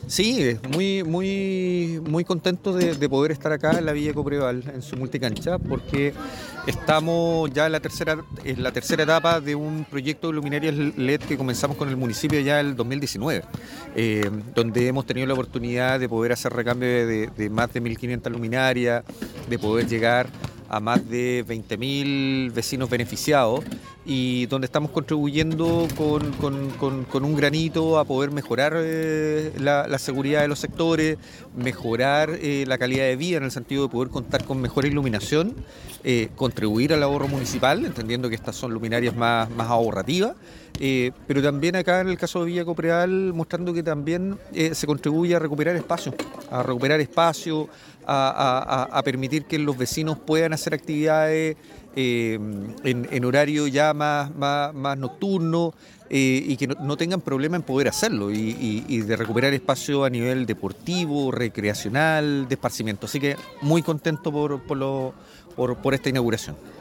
Sí, muy contento de poder estar acá en la Villa Copreval, en su multicancha, porque estamos ya en la tercera etapa de un proyecto de luminarias LED que comenzamos con el municipio ya en el 2019, donde hemos tenido la oportunidad de poder hacer recambio de más de 1.500 luminarias, de poder llegar a más de 20.000 vecinos beneficiados y donde estamos contribuyendo con un granito a poder mejorar la seguridad de los sectores, mejorar la calidad de vida en el sentido de poder contar con mejor iluminación, contribuir al ahorro municipal, entendiendo que estas son luminarias más ahorrativas, pero también acá en el caso de Villa Copreal mostrando que también se contribuye a recuperar espacio, a permitir que los vecinos puedan hacer actividades en horario ya más nocturno y que no tengan problema en poder hacerlo y de recuperar espacio a nivel deportivo, recreacional, de esparcimiento. Así que muy contento por esta inauguración.